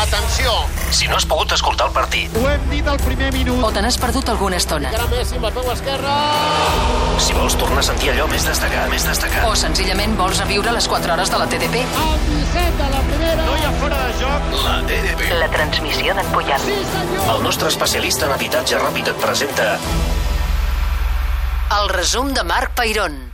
Atenció! Si no has pogut escoltar el partit, Ho hem dit al primer minut. O te n'has perdut alguna estona. Encara Messi amb el peu esquerre. si vols tornar a sentir allò més destacat. O senzillament vols reviure les 4 hores de la TDP. El 17 de la primera. No hi ha fora de joc. La TDP. La transmissió d'en Puyal. Sí, senyor. El nostre especialista en habitatge ràpid et presenta El resum de Marc Peirón.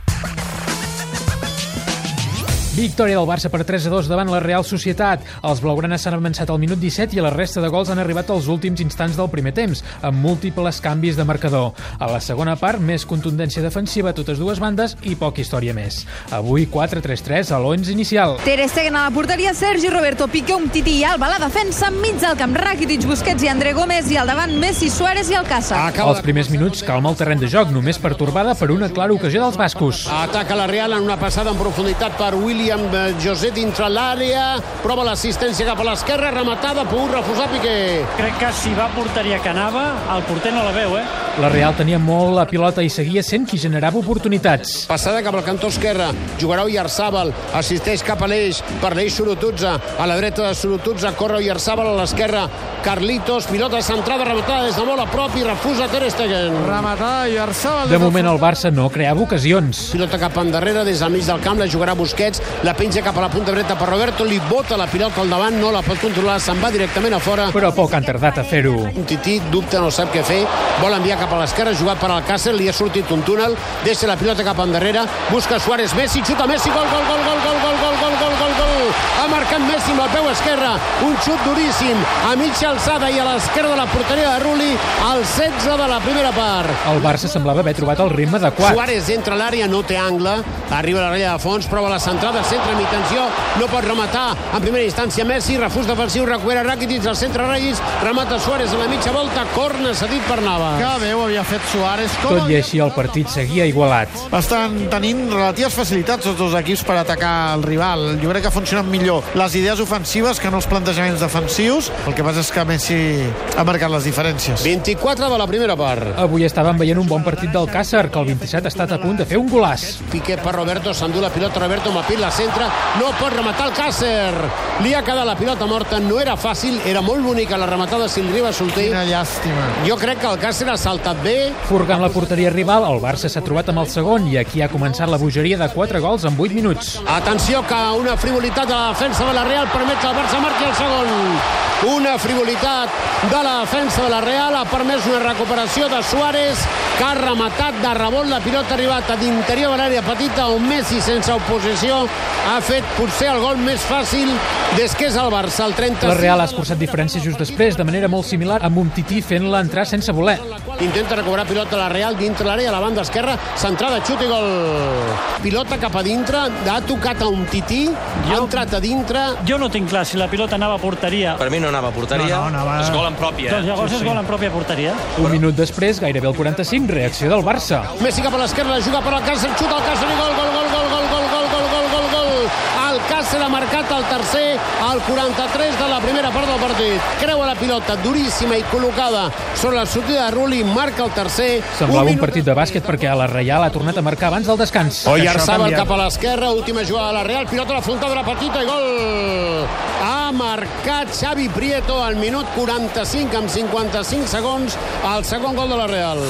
Victòria del Barça per 3-2 davant la Real Societat. Els blaugranes s'han avançat al minut 17 i la resta de gols han arribat als últims instants del primer temps, amb múltiples canvis de marcador. A la segona part, més contundència defensiva a totes dues bandes i poca història més. Avui 4-3-3 a l'11 inicial. Ter Stegen a la porteria, Sergi Roberto, Piqué, Umtiti i Alba a la defensa, enmig del camp Rakitic, Busquets i André Gómez i al davant Messi, Suárez i Alcácer. Als primers minuts calma el terreny de joc, només pertorbada per una clara ocasió dels bascos. Ataca la Real en una passada en profunditat per William José dintre l'àrea, prova l'assistència cap a l'esquerra, rematada, pogut refusar Piqué. Crec que si va a porteria que anava, el porter no la veu, La Real tenia molt la pilota i seguia sent qui generava oportunitats. Passada cap al cantó esquerre, jugarà Oyarzabal, assisteix cap a l'eix, per l'eix Surututza, a la dreta de Surututza, corre Oyarzabal a l'esquerra, Carlitos, pilota centrada, rematada des de molt a prop i refusa Ter Stegen. Rematada Oyarzabal. De moment el Barça no creava ocasions. Pilota cap endarrere, des del mig del camp, la jugarà Busquets, la penja cap a la punta dreta per Roberto, li bota la pilota al davant, no la pot controlar, se'n va directament a fora. Però poc han tardat a fer-ho. Un tití, dubta, no sap què fer, vol enviar cap a l'esquerra, jugat per Alcácer, li ha sortit un túnel, deixa la pilota cap endarrere, busca Suárez, Messi, xuta Messi, gol, gol, gol, gol, gol, gol, gol, gol, gol, gol, gol. Ha marcat Messi amb el peu esquerre, un xut duríssim, a mitja alçada i a l'esquerra de la porteria de Rulli, al 16 de la primera part. El Barça semblava haver trobat el ritme adequat. Suárez entra a l'àrea, no té angle, arriba a la ratlla de fons, prova la centrada, centre amb intenció, no pot rematar en primera instància Messi, refús defensiu, recupera Rakitic al centre Regis, remata Suárez a la mitja volta, corna cedit per Nava. Que bé ho havia fet Suárez. Tot i així el partit seguia igualat. Estan tenint relatives facilitats els dos equips per atacar el rival. Jo crec que funcionen millor les idees ofensives que no els plantejaments defensius. El que passa és que Messi ha marcat les diferències. 24 de la primera part. Avui estàvem veient un bon partit del Càcer, que el 27 ha estat a punt de fer un golaç. Piqué per Roberto, s'endú la pilota, Roberto Mapil la centra, no pot rematar el Càcer. Li ha quedat la pilota morta, no era fàcil, era molt bonica la rematada si li arriba a Solter. Quina llàstima. Jo crec que el Càcer ha saltat bé. Furgant la porteria rival, el Barça s'ha trobat amb el segon i aquí ha començat la bogeria de 4 gols en 8 minuts. Atenció que una frivolitat de la defensa de la Real permet que el Barça marqui el segon. Una frivolitat de la defensa de la Real ha permès una recuperació de Suárez, que ha rematat de rebot, la pilota ha arribat a l'interior de l'àrea petita on Messi sense oposició ha fet potser el gol més fàcil des que és el Barça, el 35. La Real ha escurçat diferències just després, de manera molt similar, amb un Tití fent-la entrar sense voler. Intenta recuperar pilota la Real dintre l'àrea, a la banda esquerra, centrada, xut i gol. Pilota cap a dintre, ha tocat a un Tití, ha entrat a dintre. Jo no tinc clar si la pilota anava a porteria. Per mi no anava a porteria. No, anava... És gol en pròpia. Doncs llavors és gol en pròpia porteria. Un minut després, gairebé el 45, reacció del Barça. Messi cap a l'esquerra, la juga per Alcácer, xuta Alcácer i gol, gol, gol, gol, gol, gol, gol, gol, gol, gol, gol. Alcácer ha marcat el tercer al 43 de la primera part del partit. Creua la pilota duríssima i col·locada sobre la sortida de Rulli, marca el tercer. Semblava un partit de bàsquet perquè la Reial ha tornat a marcar abans del descans. Oyarzabal cap a l'esquerra, última jugada de la Real, pilota a la frontal de la petita i gol. Ha marcat Xavi Prieto al minut 45 amb 55 segons el segon gol de la Real.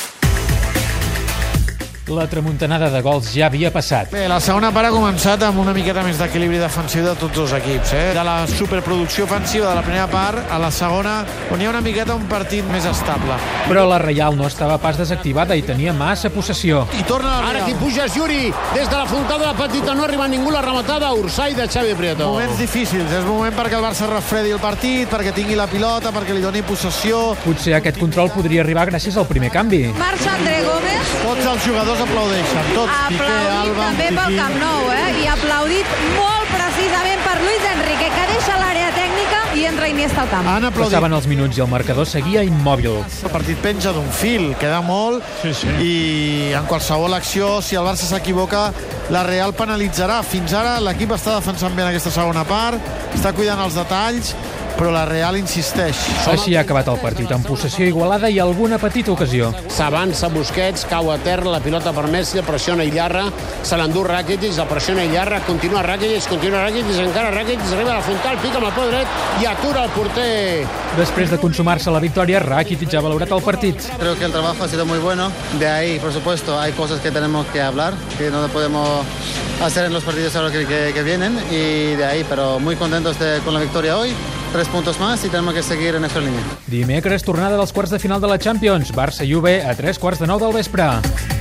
La tramuntanada de gols ja havia passat. Bé, la segona part ha començat amb una miqueta més d'equilibri defensiu de tots dos equips. De la superproducció ofensiva de la primera part a la segona, on hi ha una miqueta un partit més estable. Però la Reial no estava pas desactivada i tenia massa possessió. I torna la Ara Real. qui puja és Yuri, des de la frontal de la petita no arriba ningú, la rematada, Ursay de Xavi Prieto. Moments difícils, és moment perquè el Barça refredi el partit, perquè tingui la pilota, perquè li doni possessió. Potser aquest control podria arribar gràcies al primer canvi. Marxa André Gómez, Tots els jugadors aplaudeixen, tots. Piqué, aplaudit Alba, també pel Tití. Camp Nou, i aplaudit molt precisament per Luis Enrique, que deixa l'àrea tècnica i entra Iniesta al camp. Han aplaudit. Passaven els minuts i el marcador seguia immòbil. El partit penja d'un fil, queda molt, i en qualsevol acció, si el Barça s'equivoca, la Real penalitzarà. Fins ara l'equip està defensant bé en aquesta segona part, està cuidant els detalls, però la Real insisteix. Així ha acabat el partit, amb possessió igualada i alguna petita ocasió. S'avança Busquets, cau a terra, la pilota per Messi, pressiona Illarra, se l'endú Rakitic, la pressiona Illarra, continua Rakitic, encara Rakitic, arriba a la frontal, pica amb el peu dret i atura el porter. Després de consumar-se la victòria, Rakitic ha valorat el partit. Creo que el trabajo ha sido muy bueno. De ahí, por supuesto, hay cosas que tenemos que hablar, que no podemos hacer en los partidos ahora que vienen, y de ahí, pero muy contentos con la victoria hoy. 3 puntos más y tenemos que seguir en nuestra línea. Dimecres, tornada dels quarts de final de la Champions. Barça-Juve a 3:45 del vespre.